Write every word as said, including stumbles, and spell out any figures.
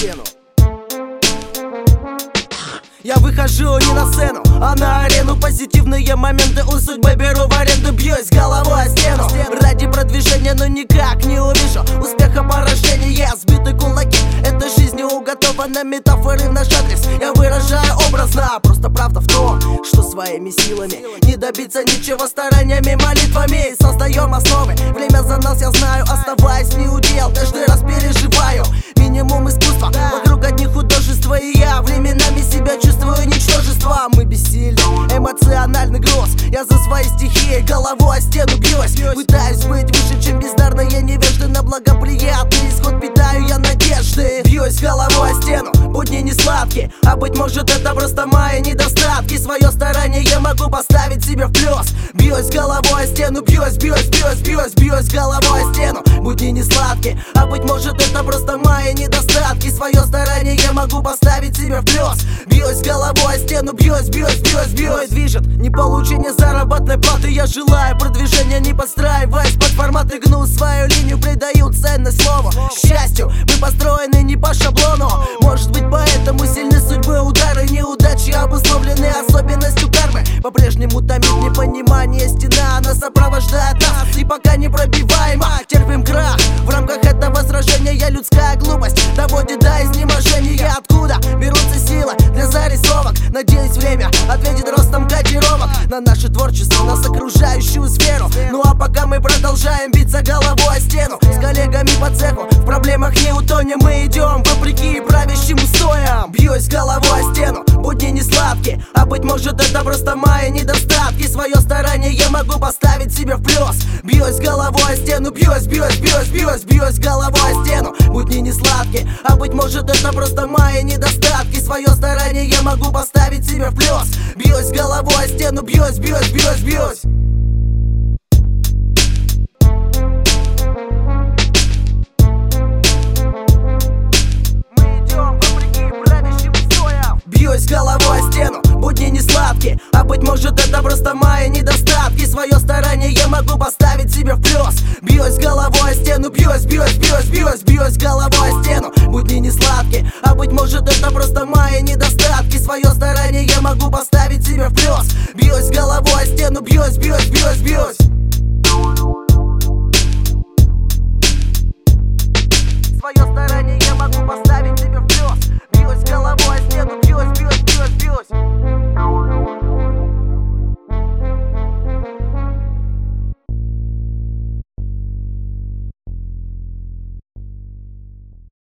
стену. Я выхожу не на сцену, а на арену. Позитивные моменты у судьбы беру в аренду. Бьюсь головой о стену ради продвижения, но никак не увижу успеха, поражения. Сбиты кулаки, это жизнью уготованы метафоры в наш адрес. Я выражаю образно, просто правда в том, что своими силами не добиться ничего, стараниями, молитвами создаем основы. Время за нас, я знаю, оставаясь не удел, каждый раз переживаю минимум искусства. Вокруг одни художества, и я временами себя чувствую ничтожество. Мы бессильны, эмоциональный груз. Я за свои стихи головой о стену бьюсь. Пытаюсь быть выше, чем бездарные невежды. На благоприятный исход питаю я надежды. Бьюсь головой о стену, будни не сладкие, а быть может это просто мои недостатки. Свое старание я могу поставить себе в плюс. Бьюсь головой о стену, бьюсь, бьюсь, бьюсь, бьюсь, бьюсь головой о стену. Будни не сладкие, а быть может это просто мои недостатки. Свое старание я могу поставить себе в плюс. Бьюсь головой о стену, бьюсь, бьюсь, бьюсь, бьюсь. Движет не получение заработной платы. Я желаю продвижения, не подстраиваясь под формат. И гну свою линию, придаю ценность слову. К счастью, мы построены не по шаблону. Может быть, поэтому сильны судьбы удары. Неудачи обусловлены особенностью кармы. По-прежнему томит непонимание стена. Она сопровождает нас и пока не пробиваема. Терпим крах, в рамках этого сражения людская глупость доводит до изнеможения. Откуда берутся силы для зарисовок? Надеюсь, время ответит ростом котировок на наше творчество, нас окружающую сферу. Ну а пока мы продолжаем биться головой о стену. С коллегами по цеху в проблемах не утонем. Мы идем вопреки правящим устоям. Бьюсь головой о стену, будни не сладкие, а быть может это просто мои недостатки. Свое старание я могу поставить себе в плюс. Бьюсь головой о стену, бьюсь, бьюсь, бьюсь, бьюсь, бьюсь головой о стену. Будни не сладкие, а быть может это просто мои недостатки. Свое старание я могу поставить себе в плюс. Бьюсь головой о стену, бьюсь, бьюсь, бьюсь, бьюсь. Бьюсь головой о стену, будни не сладкие, а быть может это просто мои недостатки. Свое старание я могу поставить себе в плюс. Бьюсь головой о стену, бьюсь, бьюсь, бьюсь, бьюсь, бьюсь головой о стену. Будни не сладкие, а быть может это просто мои недостатки. Свое старание я могу поставить себе в плюс. Бьюсь головой о стену, бьюсь, бьюсь, бьюсь, бьюсь.